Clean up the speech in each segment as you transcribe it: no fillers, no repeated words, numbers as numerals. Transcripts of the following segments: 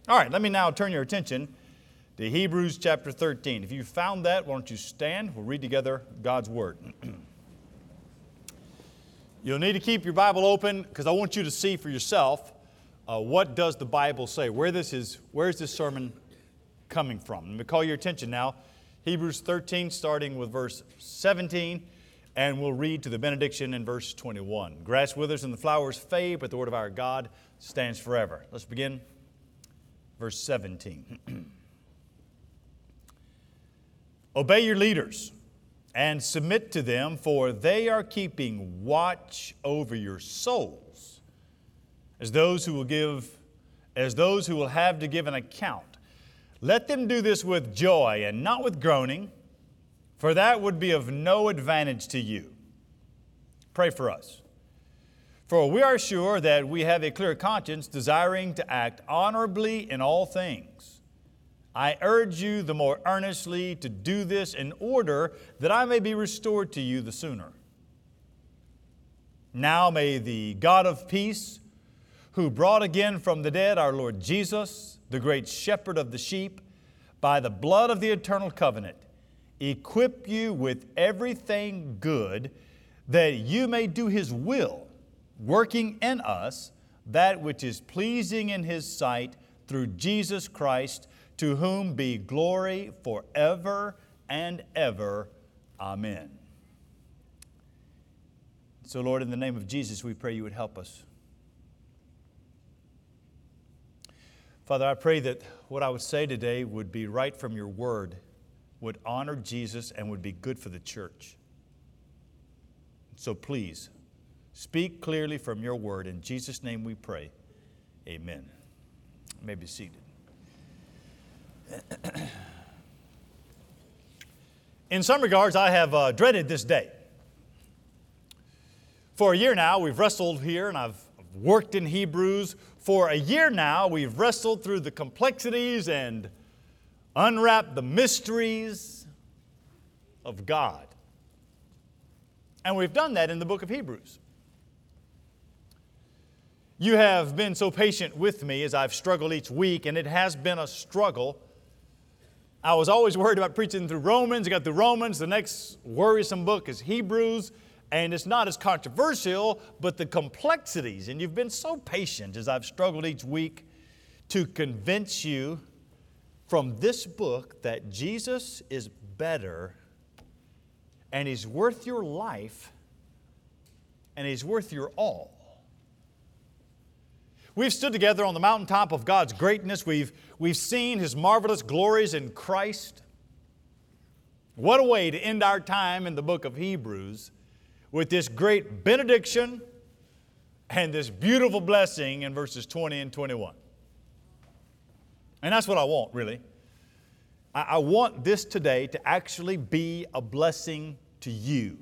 All right, let me now turn your attention to Hebrews chapter 13. If you found that, why don't you stand? We'll read together God's Word. You'll need to keep your Bible open because I want you to see for yourself what does the Bible say. Where is this sermon coming from? Let me call your attention now. Hebrews 13, starting with verse 17, and we'll read to the benediction in verse 21. Grass withers and the flowers fade, but the word of our God stands forever. Let's begin. Verse 17. Obey your leaders and submit to them, for they are keeping watch over your souls, as those who will have to give an account. Let them do this with joy and not with groaning, for that would be of no advantage to you. Pray for us. For we are sure that we have a clear conscience, desiring to act honorably in all things. I urge you the more earnestly to do this in order that I may be restored to you the sooner. Now may the God of peace, who brought again from the dead our Lord Jesus, the great shepherd of the sheep, by the blood of the eternal covenant, equip you with everything good, that you may do His will, working in us that which is pleasing in His sight, through Jesus Christ, to whom be glory forever and ever. Amen. So, Lord, in the name of Jesus, we pray you would help us. Father, I pray that what I would say today would be right from your word, would honor Jesus, and would be good for the church. So please, speak clearly from your word. In Jesus' name we pray. Amen. You may be seated. In some regards, I have dreaded this day. For a year now, we've wrestled here, and I've worked in Hebrews. For a year now, we've wrestled through the complexities and unwrapped the mysteries of God. And we've done that in the book of Hebrews. You have been so patient with me as I've struggled each week, and it has been a struggle. I was always worried about preaching through Romans. I got through Romans. The next worrisome book is Hebrews. And it's not as controversial, but the complexities. And you've been so patient as I've struggled each week to convince you from this book that Jesus is better, and He's worth your life, and He's worth your all. We've stood together on the mountaintop of God's greatness. We've seen His marvelous glories in Christ. What a way to end our time in the book of Hebrews, with this great benediction and this beautiful blessing in verses 20 and 21. And that's what I want, really. I want this today to actually be a blessing to you,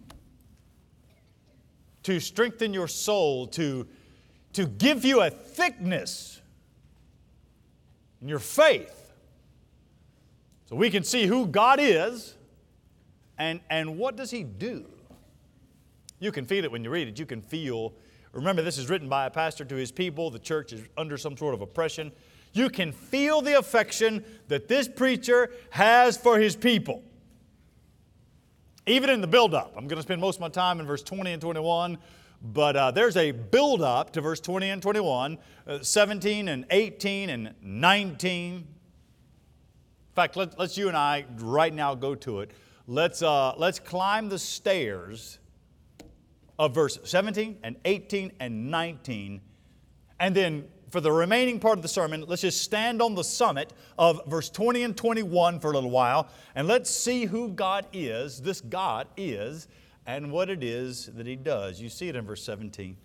to strengthen your soul, to give you a thickness in your faith, so we can see who God is and what does He do. You can feel it when you read it. You can feel, remember this is written by a pastor to his people. The church is under some sort of oppression. You can feel the affection that this preacher has for his people. Even in the build-up. I'm going to spend most of my time in verse 20 and 21, but there's a build-up to verse 20 and 21, 17 and 18 and 19. In fact, let's you and I right now go to it. Let's climb the stairs of verse 17 and 18 and 19. And then for the remaining part of the sermon, let's just stand on the summit of verse 20 and 21 for a little while. And let's see who God is, this God is, and what it is that He does. You see it in verse 17.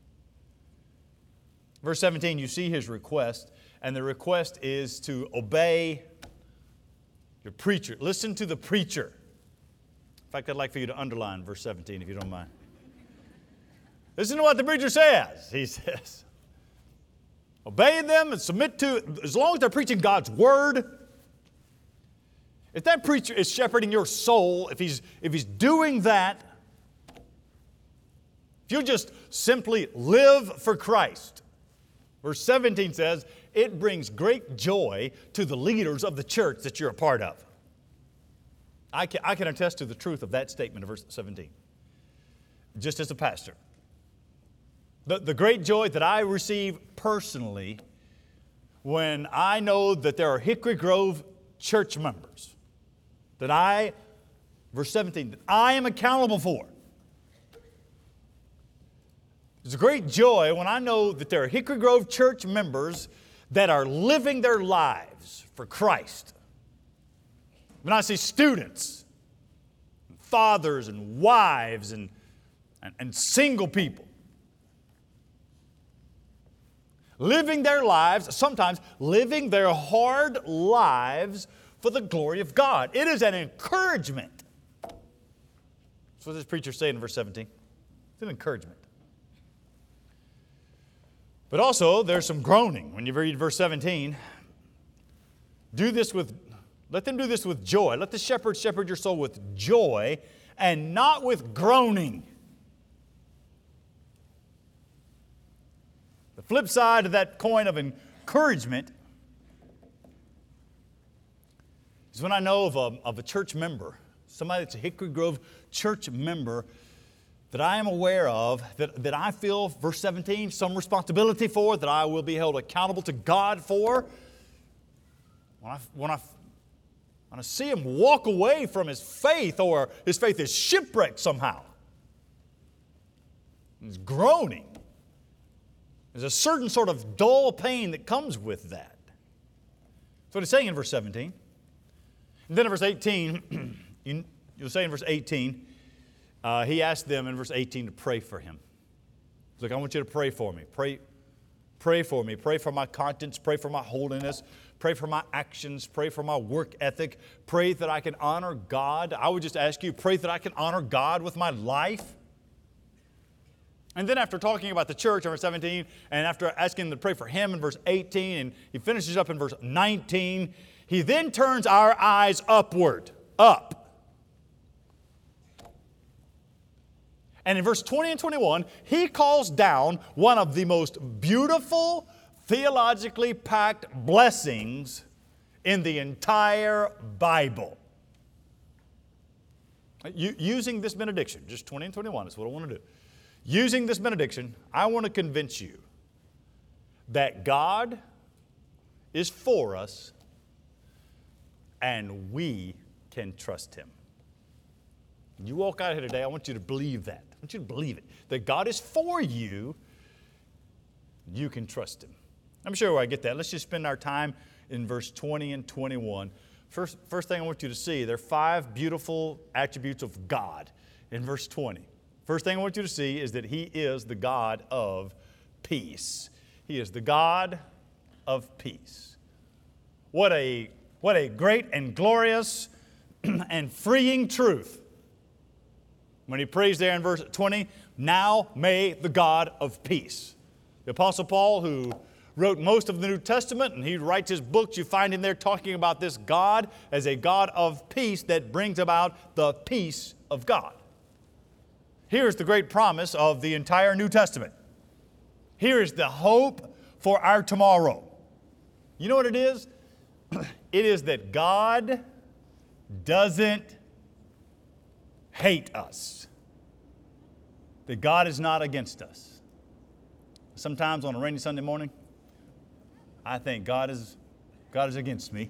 Verse 17, you see His request. And the request is to obey your preacher. Listen to the preacher. In fact, I'd like for you to underline verse 17 if you don't mind. Listen to what the preacher says. He says, obey them and submit to, as long as they're preaching God's Word. If that preacher is shepherding your soul, if he's doing that, if you just simply live for Christ. Verse 17 says, it brings great joy to the leaders of the church that you're a part of. I can attest to the truth of that statement in verse 17. Just as a pastor. The great joy that I receive personally when I know that there are Hickory Grove church members that verse 17, that I am accountable for. It's a great joy when I know that there are Hickory Grove church members that are living their lives for Christ. When I see students, fathers and wives and single people living their lives, sometimes living their hard lives for the glory of God. It is an encouragement. That's what this preacher is saying in verse 17. It's an encouragement. But also, there's some groaning. When you read verse 17, let them do this with joy. Let the shepherd shepherd your soul with joy and not with groaning. The flip side of that coin of encouragement is when I know of a church member, somebody that's a Hickory Grove church member that I am aware of, that I feel, verse 17, some responsibility for, that I will be held accountable to God for. When I see him walk away from his faith, or his faith is shipwrecked somehow, he's groaning. There's a certain sort of dull pain that comes with that. That's what he's saying in verse 17. And then in verse 18, you'll say in verse 18, he asked them in verse 18 to pray for him. He's like, I want you to pray for me. Pray for me. Pray for my conscience. Pray for my holiness. Pray for my actions. Pray for my work ethic. Pray that I can honor God. I would just ask you, pray that I can honor God with my life. And then after talking about the church in verse 17, and after asking them to pray for him in verse 18, and he finishes up in verse 19, he then turns our eyes upward, up. And in verse 20 and 21, he calls down one of the most beautiful, theologically packed blessings in the entire Bible. Using this benediction, just 20 and 21 is what I want to do. Using this benediction, I want to convince you that God is for us and we can trust Him. You walk out here today, I want you to believe that. I want you to believe it. That God is for you, you can trust Him. I'm sure where I get that. Let's just spend our time in verse 20 and 21. First thing I want you to see, there are 5 beautiful attributes of God in verse 20. First thing I want you to see is that He is the God of peace. He is the God of peace. What a great and glorious and freeing truth. When he prays there in verse 20, now may the God of peace. The Apostle Paul, who wrote most of the New Testament, and he writes his books, you find him there talking about this God as a God of peace that brings about the peace of God. Here's the great promise of the entire New Testament. Here is the hope for our tomorrow. You know what it is? It is that God doesn't hate us. That God is not against us. Sometimes on a rainy Sunday morning, I think God is against me.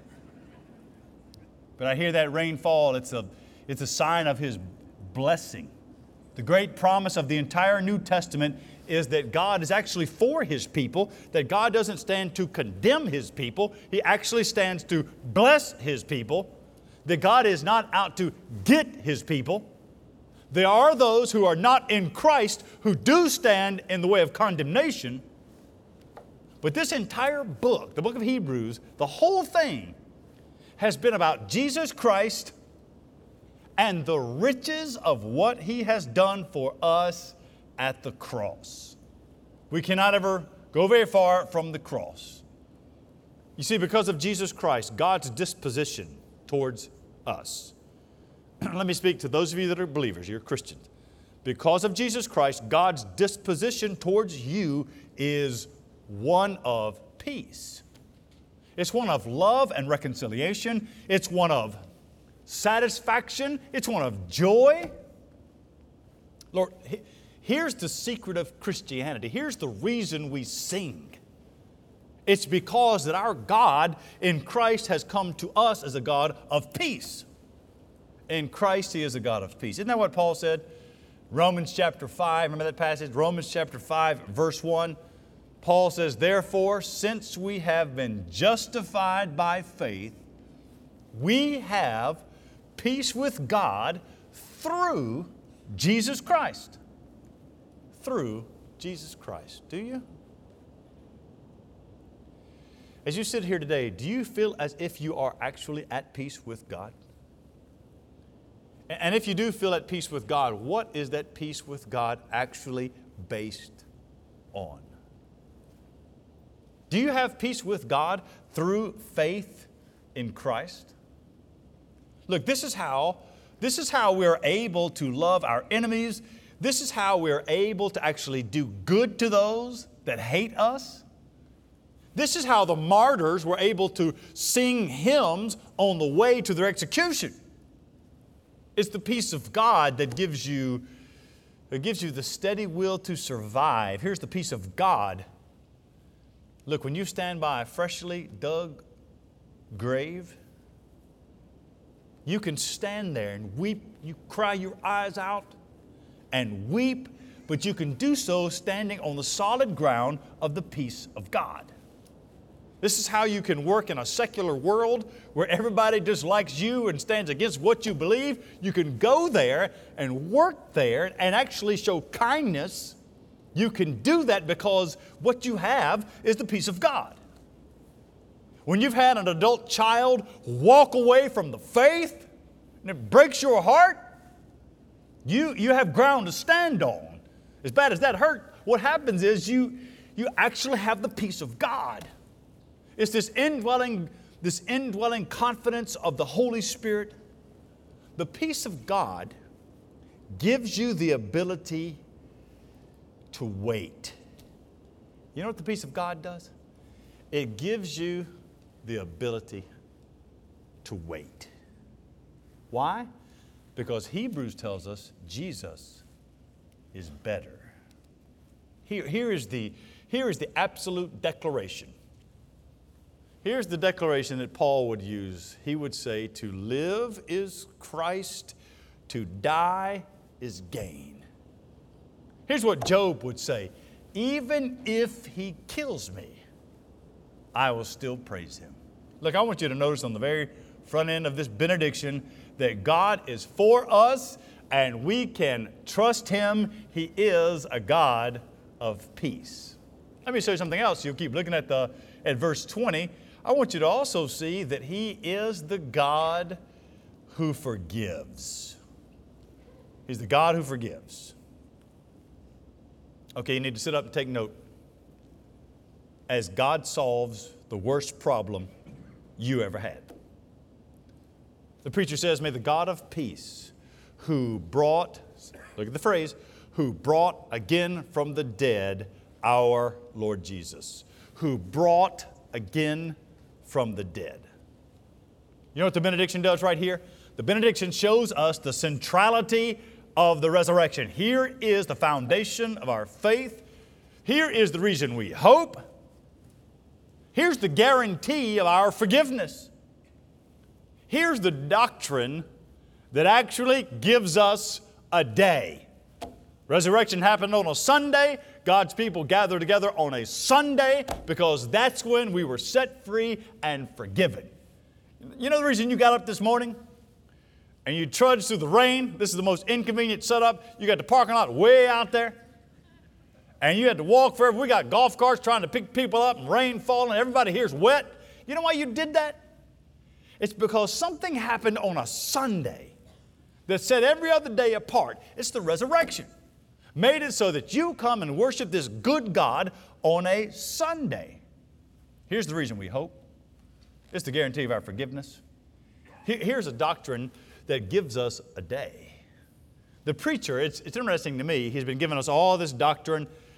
But I hear that rain fall, it's a sign of His blessing. The great promise of the entire New Testament is that God is actually for His people, that God doesn't stand to condemn His people, He actually stands to bless His people, that God is not out to get His people. There are those who are not in Christ who do stand in the way of condemnation. But this entire book, the book of Hebrews, the whole thing has been about Jesus Christ and the riches of what He has done for us at the cross. We cannot ever go very far from the cross. You see, because of Jesus Christ, God's disposition towards us. Let me speak to those of you that are believers, you're Christians. Because of Jesus Christ, God's disposition towards you is one of peace. It's one of love and reconciliation. It's one of satisfaction. It's one of joy. Lord, here's the secret of Christianity. Here's the reason we sing. It's because that our God in Christ has come to us as a God of peace. In Christ He is a God of peace. Isn't that what Paul said? Romans chapter 5, remember that passage? Romans chapter 5, verse 1. Paul says, therefore, since we have been justified by faith, we have peace with God through Jesus Christ. Through Jesus Christ. Do you? As you sit here today, do you feel as if you are actually at peace with God? And if you do feel at peace with God, what is that peace with God actually based on? Do you have peace with God through faith in Christ? Look, this is how we're able to love our enemies. This is how we're able to actually do good to those that hate us. This is how the martyrs were able to sing hymns on the way to their execution. It's the peace of God that gives you the steady will to survive. Here's the peace of God. Look, when you stand by a freshly dug grave, you can stand there and weep. You cry your eyes out and weep, but you can do so standing on the solid ground of the peace of God. This is how you can work in a secular world where everybody dislikes you and stands against what you believe. You can go there and work there and actually show kindness. You can do that because what you have is the peace of God. When you've had an adult child walk away from the faith and it breaks your heart, you have ground to stand on. As bad as that hurt, what happens is you actually have the peace of God. It's this indwelling confidence of the Holy Spirit. The peace of God gives you the ability to wait. You know what the peace of God does? It gives you the ability to wait. Why? Because Hebrews tells us Jesus is better. Here is the absolute declaration. Here's the declaration that Paul would use. He would say, to live is Christ, to die is gain. Here's what Job would say, even if he kills me, I will still praise him. Look, I want you to notice on the very front end of this benediction that God is for us and we can trust Him. He is a God of peace. Let me show you something else. You'll keep looking at verse 20. I want you to also see that He is the God who forgives. He's the God who forgives. Okay, you need to sit up and take note. As God solves the worst problem you ever had. The preacher says, may the God of peace who brought, look at the phrase, who brought again from the dead our Lord Jesus. Who brought again from the dead. You know what the benediction does right here? The benediction shows us the centrality of the resurrection. Here is the foundation of our faith. Here is the reason we hope. Here's the guarantee of our forgiveness. Here's the doctrine that actually gives us a day. Resurrection happened on a Sunday. God's people gathered together on a Sunday because that's when we were set free and forgiven. You know the reason you got up this morning? And you trudged through the rain. This is the most inconvenient setup. You got the parking lot way out there. And you had to walk forever. We got golf carts trying to pick people up and rain falling. Everybody here's wet. You know why you did that? It's because something happened on a Sunday that set every other day apart. It's the resurrection. Made it so that you come and worship this good God on a Sunday. Here's the reason we hope. It's the guarantee of our forgiveness. Here's a doctrine that gives us a day. The preacher, it's interesting to me, he's been giving us all this doctrine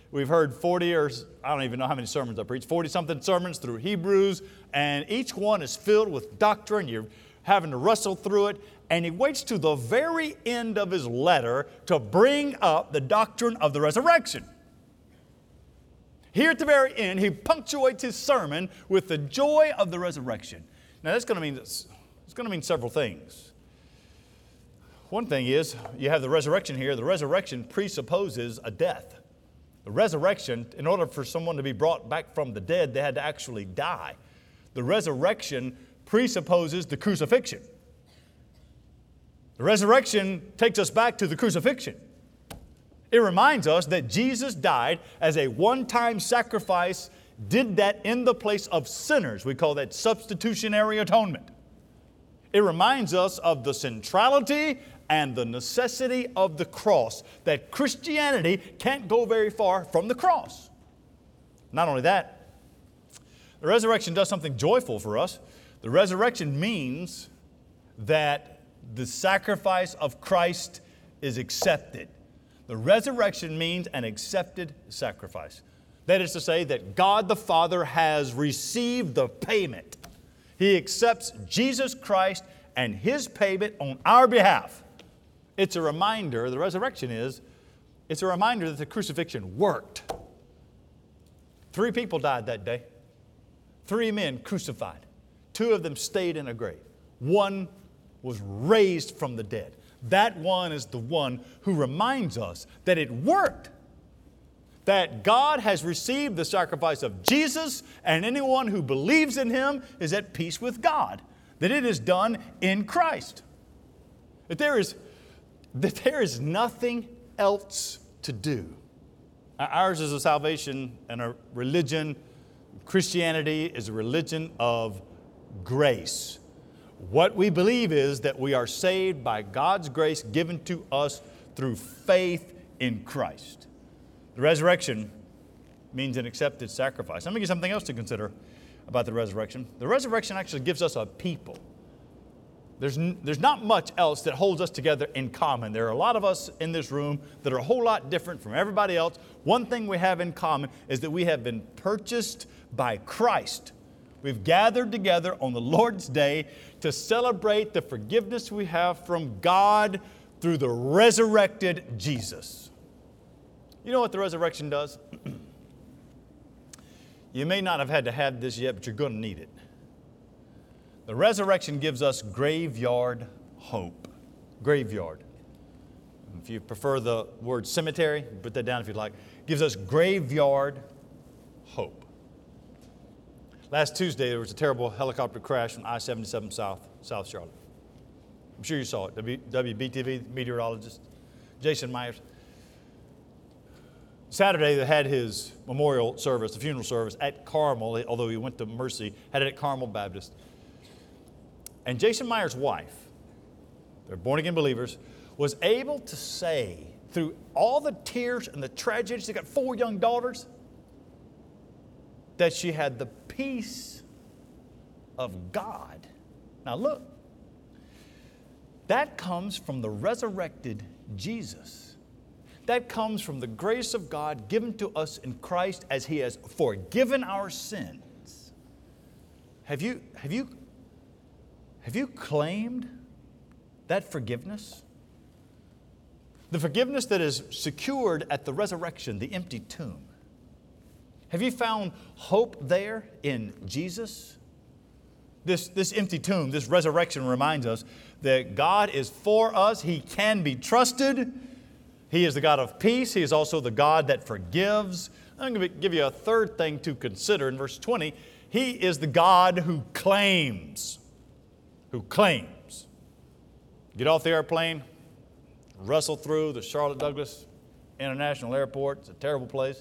We've heard 40 or I don't even know how many sermons I preached, 40-something sermons through Hebrews, and each one is filled with doctrine. You're having to wrestle through it. And he waits to the very end of his letter to bring up the doctrine of the resurrection. Here at the very end, he punctuates his sermon with the joy of the resurrection. Now that's going to mean several things. One thing is, you have the resurrection here. The resurrection presupposes a death. The resurrection, in order for someone to be brought back from the dead, they had to actually die. The resurrection presupposes the crucifixion. The resurrection takes us back to the crucifixion. It reminds us that Jesus died as a one-time sacrifice, did that in the place of sinners. We call that substitutionary atonement. It reminds us of the centrality and the necessity of the cross, that Christianity can't go very far from the cross. Not only that, the resurrection does something joyful for us. The resurrection means that the sacrifice of Christ is accepted. The resurrection means an accepted sacrifice. That is to say that God the Father has received the payment. He accepts Jesus Christ and His payment on our behalf. It's a reminder, the resurrection is, it's a reminder that the crucifixion worked. 3 people died that day. 3 men crucified. 2 of them stayed in a grave. 1 was raised from the dead. That one is the one who reminds us that it worked. That God has received the sacrifice of Jesus, and anyone who believes in Him is at peace with God. That it is done in Christ. That there is nothing else to do. Ours is a salvation and a religion. Christianity is a religion of grace. What we believe is that we are saved by God's grace given to us through faith in Christ. The resurrection means an accepted sacrifice. Let me give you something else to consider about the resurrection. The resurrection actually gives us a people. There's not much else that holds us together in common. There are a lot of us in this room that are a whole lot different from everybody else. One thing we have in common is that we have been purchased by Christ. We've gathered together on the Lord's Day to celebrate the forgiveness we have from God through the resurrected Jesus. You know what the resurrection does? You may not have had to have this yet, but you're going to need it. The resurrection gives us graveyard hope. Graveyard. If you prefer the word cemetery, put that down if you'd like. Gives us graveyard hope. Last Tuesday, there was a terrible helicopter crash on I-77 South Charlotte. I'm sure you saw it. WBTV meteorologist, Jason Myers. Saturday, they had his memorial service, the funeral service at Carmel, although he went to Mercy, had it at Carmel Baptist. And Jason Myers' wife, they're born-again believers, was able to say, through all the tears and the tragedy, she's got 4 young daughters, that she had the peace of God. Now look, that comes from the resurrected Jesus. That comes from the grace of God given to us in Christ as He has forgiven our sins. Have you claimed that forgiveness? The forgiveness that is secured at the resurrection, the empty tomb. Have you found hope there in Jesus? This empty tomb, this resurrection reminds us that God is for us. He can be trusted. He is the God of peace. He is also the God that forgives. I'm going to give you a third thing to consider in verse 20. He is the God who claims. Who claims. Get off the airplane, wrestle through the Charlotte Douglas International Airport. It's a terrible place.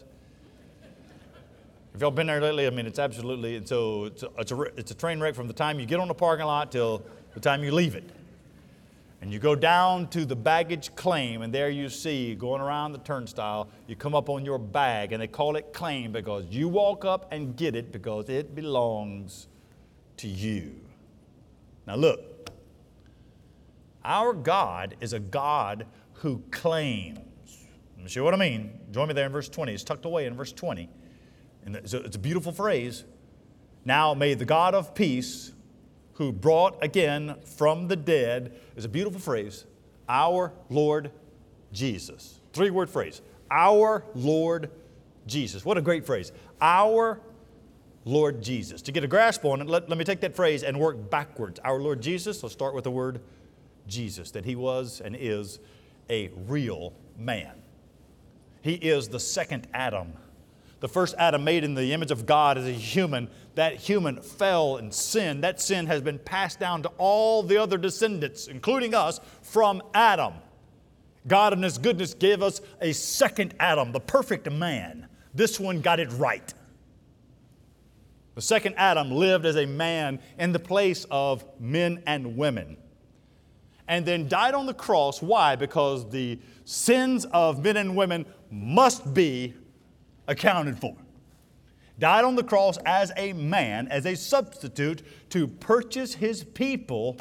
If y'all been there lately, I mean, it's absolutely, and so it's a train wreck from the time you get on the parking lot till the time you leave it. And you go down to the baggage claim, and there you see, going around the turnstile, you come up on your bag, and they call it claim because you walk up and get it because it belongs to you. Now look, our God is a God who claims. me show you what I mean. Join me there in verse 20. It's tucked away in verse 20. And it's a beautiful phrase. Now may the God of peace, who brought again from the dead, is a beautiful phrase, our Lord Jesus. 3-word phrase. Our Lord Jesus. What a great phrase. Our Lord Jesus. To get a grasp on it, let me take that phrase and work backwards. Our Lord Jesus, let's start with the word Jesus, that He was and is a real man. He is the second Adam. The first Adam made in the image of God as a human. That human fell in sin. That sin has been passed down to all the other descendants, including us, from Adam. God in His goodness gave us a second Adam, the perfect man. This one got it right. The second Adam lived as a man in the place of men and women. And then died on the cross. Why? Because the sins of men and women must be accounted for. Died on the cross as a man, as a substitute to purchase His people,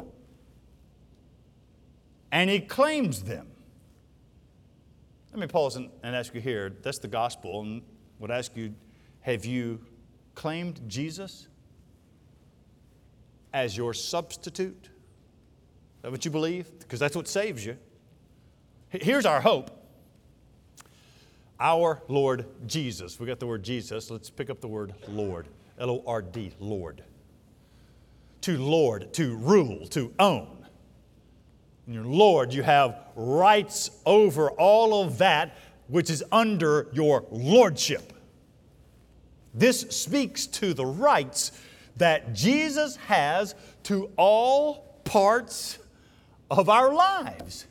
and He claims them. Let me pause and ask you here, that's the gospel, and would ask you, have you claimed Jesus as your substitute? Is that what you believe? Because that's what saves you. Here's our hope. Our Lord Jesus. We got the word Jesus. Let's pick up the word Lord. L-O-R-D, Lord. To lord, to rule, to own. In your Lord, you have rights over all of that which is under your lordship. This speaks to the rights that Jesus has to all parts of our lives.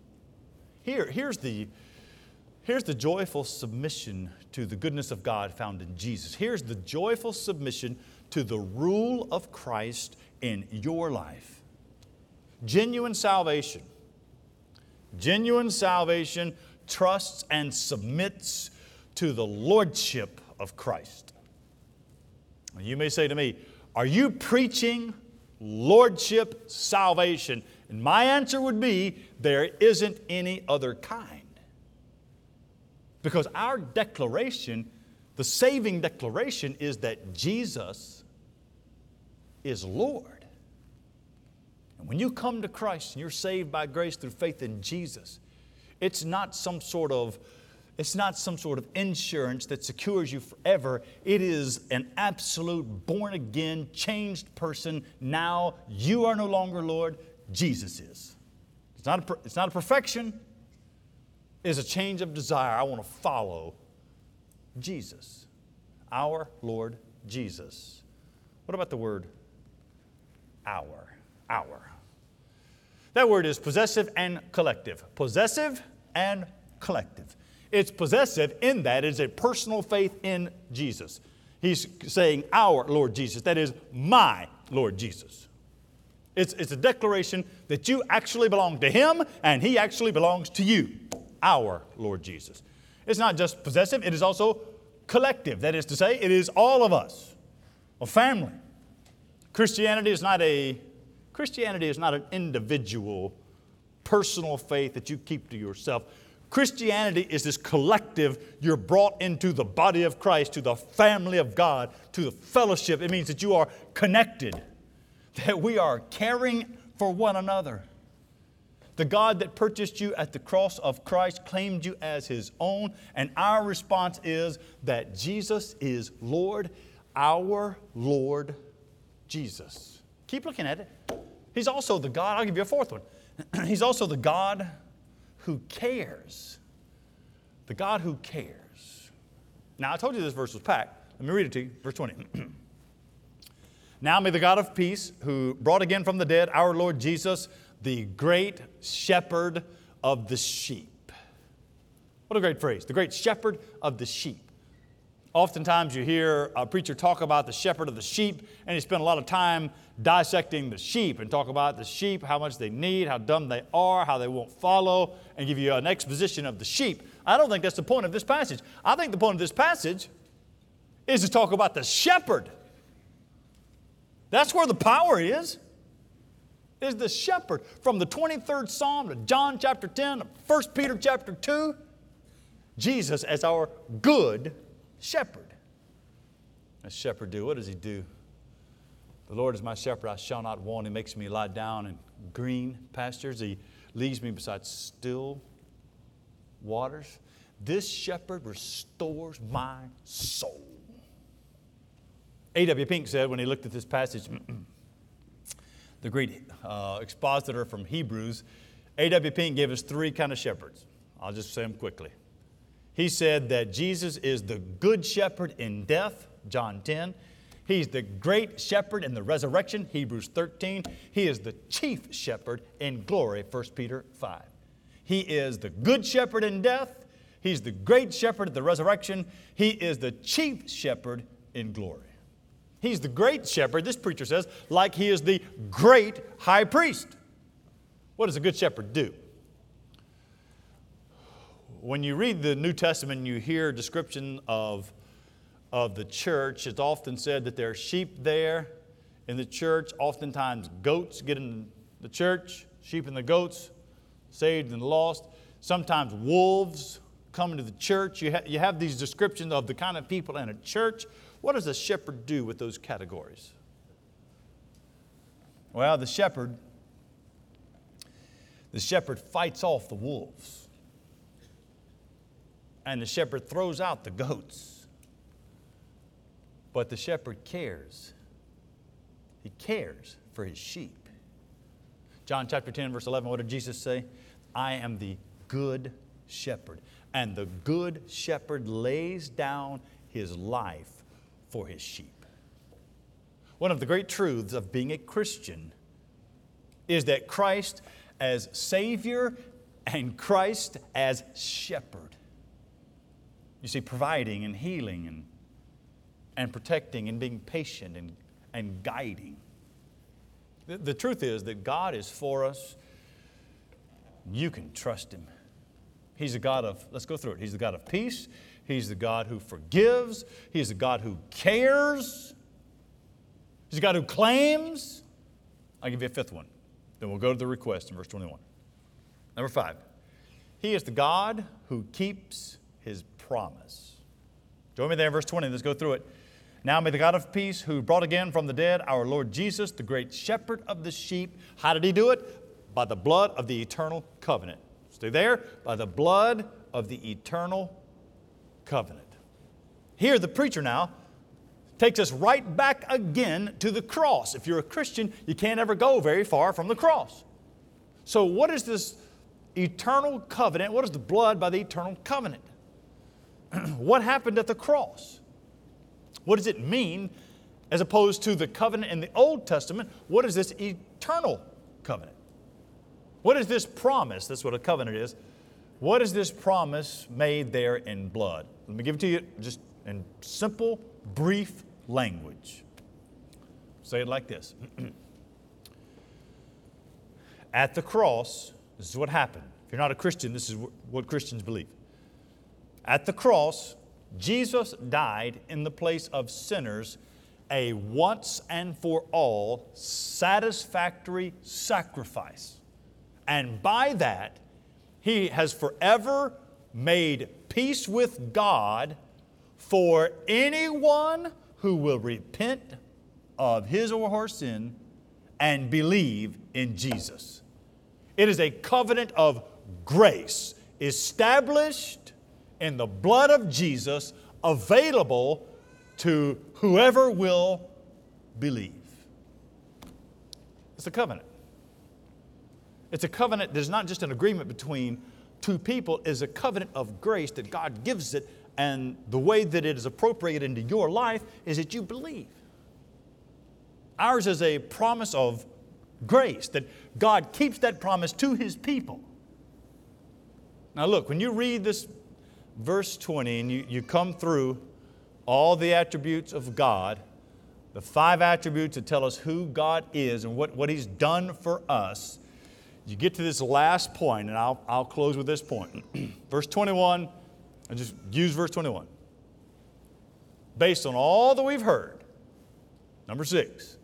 Here's the joyful submission to the goodness of God found in Jesus. Here's the joyful submission to the rule of Christ in your life. Genuine salvation. Genuine salvation trusts and submits to the lordship of Christ. You may say to me, are you preaching lordship salvation? And my answer would be, there isn't any other kind. Because our declaration, the saving declaration, is that Jesus is Lord. And when you come to Christ and you're saved by grace through faith in Jesus, it's not some sort of insurance that secures you forever. It is an absolute born-again, changed person. Now you are no longer Lord, Jesus is. It's not a perfection. It is a change of desire. I want to follow Jesus, our Lord Jesus. What about the word our? Our. That word is possessive and collective. Possessive and collective. It's possessive in that it is a personal faith in Jesus. He's saying our Lord Jesus. That is my Lord Jesus. It's a declaration that you actually belong to Him and He actually belongs to you. Our Lord Jesus. It's not just possessive, it is also collective. That is to say, it is all of us, a family. Christianity is not an individual, personal faith that you keep to yourself. Christianity is this collective. You're brought into the body of Christ, to the family of God, to the fellowship. It means that you are connected, that we are caring for one another. The God that purchased you at the cross of Christ claimed you as His own, and our response is that Jesus is Lord, our Lord Jesus. Keep looking at it. He's also the God, I'll give you a fourth one. He's also the God who cares. The God who cares. Now, I told you this verse was packed. Let me read it to you. Verse 20. Now may the God of peace, who brought again from the dead our Lord Jesus, the great shepherd of the sheep. What a great phrase. The great shepherd of the sheep. Oftentimes you hear a preacher talk about the shepherd of the sheep, and he spend a lot of time dissecting the sheep and talk about the sheep, how much they need, how dumb they are, how they won't follow, and give you an exposition of the sheep. I don't think that's the point of this passage. I think the point of this passage is to talk about the shepherd. That's where the power is the shepherd. From the 23rd Psalm to John chapter 10 to 1 Peter chapter 2, Jesus as our good shepherd. A shepherd do? What does he do? The Lord is my shepherd, I shall not want. He makes me lie down in green pastures. He leads me beside still waters. This shepherd restores my soul. A.W. Pink said when he looked at this passage, the great expositor from Hebrews, A.W. Pink gave us three kind of shepherds. I'll just say them quickly. He said that Jesus is the good shepherd in death, John 10. He's the great shepherd in the resurrection, Hebrews 13. He is the chief shepherd in glory, 1 Peter 5. He is the good shepherd in death. He's the great shepherd at the resurrection. He is the chief shepherd in glory. He's the great shepherd, this preacher says, like he is the great high priest. What does a good shepherd do? When you read the New Testament and you hear a description of the church, it's often said that there are sheep there in the church. Oftentimes goats get in the church, sheep and the goats, saved and lost. Sometimes wolves come into the church. You have these descriptions of the kind of people in a church. What does a shepherd do with those categories? Well, the shepherd fights off the wolves. And the shepherd throws out the goats. But the shepherd cares. He cares for his sheep. John chapter 10, verse 11, what did Jesus say? I am the good shepherd. And the good shepherd lays down his life for his sheep. One of the great truths of being a Christian is that Christ as Savior and Christ as shepherd. You see, providing and healing and protecting and being patient and guiding. The truth is that God is for us. You can trust Him. He's a God of, let's go through it. He's the God of peace. He's the God who forgives. He's the God who cares. He's the God who claims. I'll give you a fifth one. Then we'll go to the request in verse 21. Number 5. He is the God who keeps His promise. Join me there in verse 20. Let's go through it. Now may the God of peace, who brought again from the dead our Lord Jesus, the great shepherd of the sheep. How did He do it? By the blood of the eternal covenant. Stay there. By the blood of the eternal covenant. Here the preacher now takes us right back again to the cross. If you're a Christian, you can't ever go very far from the cross. So what is this eternal covenant? What is the blood by the eternal covenant? What happened at the cross? What does it mean as opposed to the covenant in the Old Testament? What is this eternal covenant? What is this promise? That's what a covenant is. What is this promise made there in blood? Let me give it to you just in simple, brief language. Say it like this. At the cross, this is what happened. If you're not a Christian, this is what Christians believe. At the cross, Jesus died in the place of sinners, a once and for all satisfactory sacrifice. And by that, He has forever made peace with God for anyone who will repent of his or her sin and believe in Jesus. It is a covenant of grace established in the blood of Jesus, available to whoever will believe. It's a covenant. It's a covenant that is not just an agreement between two people. It is a covenant of grace that God gives it, and the way that it is appropriated into your life is that you believe. Ours is a promise of grace, that God keeps that promise to His people. Now look, when you read this verse 20 and you come through all the attributes of God, the 5 attributes that tell us who God is and what He's done for us, you get to this last point, and I'll close with this point. Verse 21, I just use verse 21. Based on all that we've heard, number 6,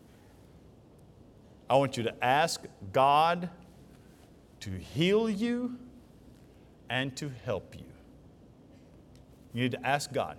I want you to ask God to heal you and to help you. You need to ask God.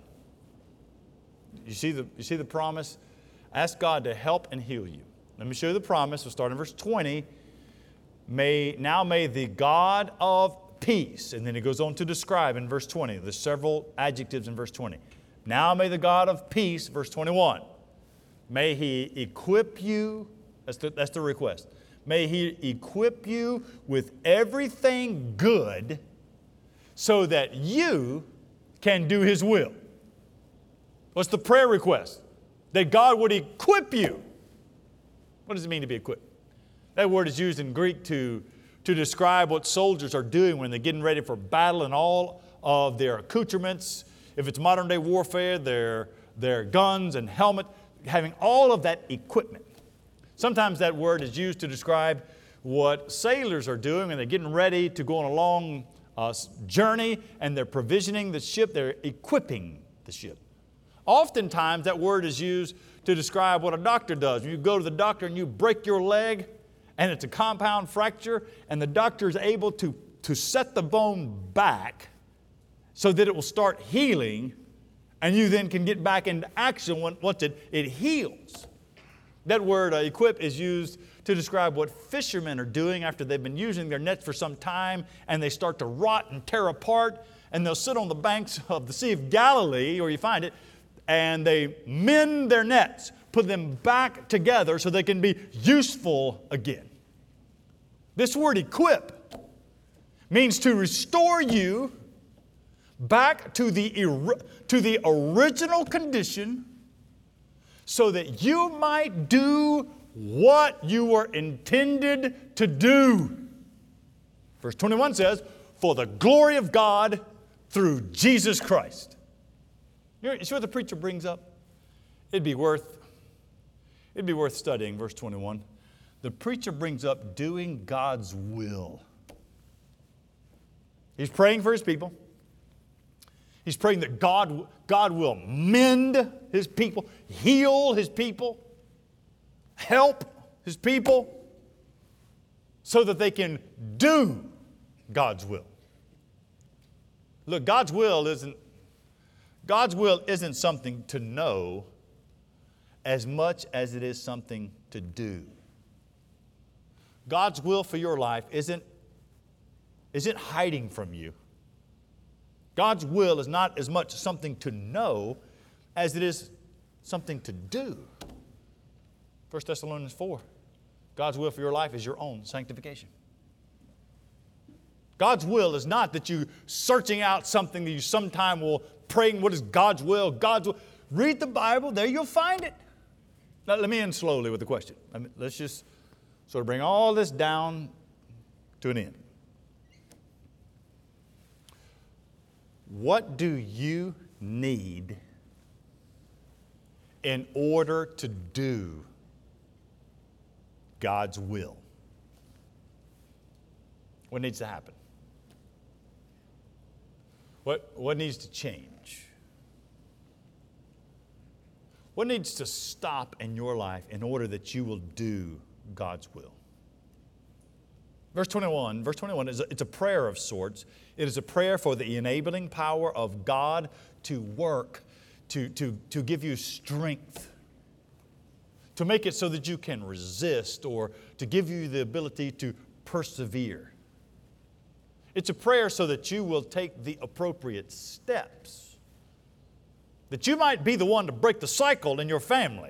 You see the promise? Ask God to help and heal you. Let me show you the promise. We'll start in verse 20. May the God of peace, and then he goes on to describe in verse 20. There's several adjectives in verse 20. Now may the God of peace, verse 21. May He equip you, that's the request. May He equip you with everything good so that you can do His will. What's the prayer request? That God would equip you. What does it mean to be equipped? That word is used in Greek to describe what soldiers are doing when they're getting ready for battle and all of their accoutrements. If it's modern day warfare, their guns and helmet, having all of that equipment. Sometimes that word is used to describe what sailors are doing when they're getting ready to go on a long journey and they're provisioning the ship, they're equipping the ship. Oftentimes that word is used to describe what a doctor does. When you go to the doctor and you break your leg and it's a compound fracture and the doctor is able to set the bone back so that it will start healing and you then can get back into action once it heals. That word equip is used to describe what fishermen are doing after they've been using their nets for some time and they start to rot and tear apart and they'll sit on the banks of the Sea of Galilee, or you find it, and they mend their nets, put them back together so they can be useful again. This word equip means to restore you back to the original condition so that you might do what you were intended to do. Verse 21 says, for the glory of God through Jesus Christ. You see what the preacher brings up? It'd be worth studying verse 21. The preacher brings up doing God's will. He's praying for his people. He's praying that God will mend His people, heal His people, help His people so that they can do God's will. Look, God's will isn't something to know as much as it is something to do. God's will for your life isn't hiding from you. God's will is not as much something to know as it is something to do. 1 Thessalonians 4, God's will for your life is your own sanctification. God's will is not that you searching out something that you sometime will praying, what is God's will? God's will. Read the Bible, there you'll find it. Now, let me end slowly with a question. Let's just sort of bring all this down to an end. What do you need in order to do God's will? What needs to happen? What needs to change? What needs to stop in your life in order that you will do God's will? Verse 21 it's a prayer of sorts. It is a prayer for the enabling power of God to work, to give you strength, to make it so that you can resist or to give you the ability to persevere. It's a prayer so that you will take the appropriate steps, that you might be the one to break the cycle in your family,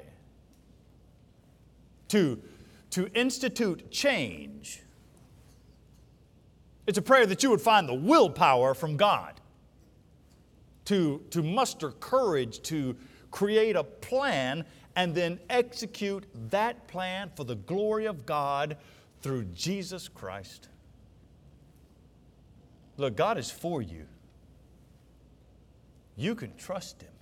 to institute change. It's a prayer that you would find the willpower from God to muster courage to create a plan and then execute that plan for the glory of God through Jesus Christ. Look, God is for you. You can trust Him.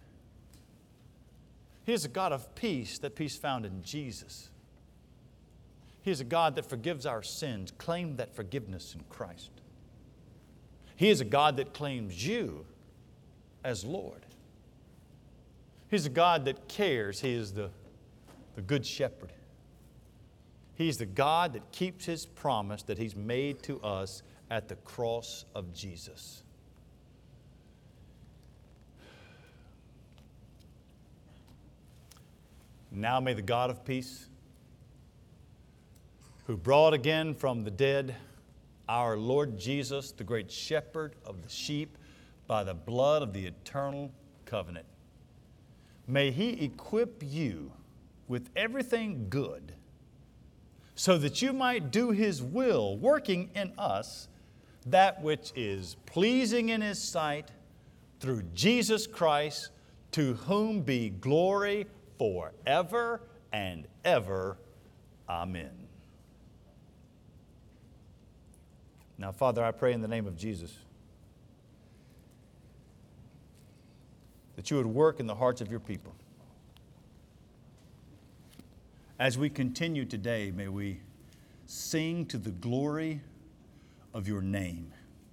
He is a God of peace, that peace found in Jesus. He is a God that forgives our sins. Claim that forgiveness in Christ. He is a God that claims you as Lord. He's a God that cares. He is the good shepherd. He's the God that keeps His promise that He's made to us at the cross of Jesus. Now may the God of peace, who brought again from the dead our Lord Jesus, the great shepherd of the sheep, by the blood of the eternal covenant, may He equip you with everything good, so that you might do His will, working in us that which is pleasing in His sight, through Jesus Christ, to whom be glory forever and ever. Amen. Now, Father, I pray in the name of Jesus that you would work in the hearts of your people. As we continue today, may we sing to the glory of your name.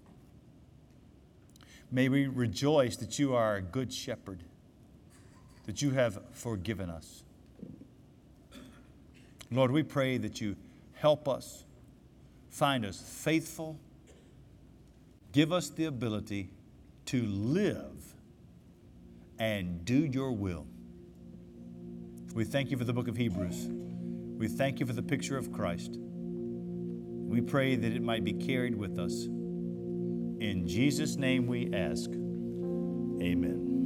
May we rejoice that you are a good shepherd, that you have forgiven us. Lord, we pray that you help us, find us faithful, give us the ability to live and do your will. We thank you for the book of Hebrews. We thank you for the picture of Christ. We pray that it might be carried with us. In Jesus' name we ask. Amen.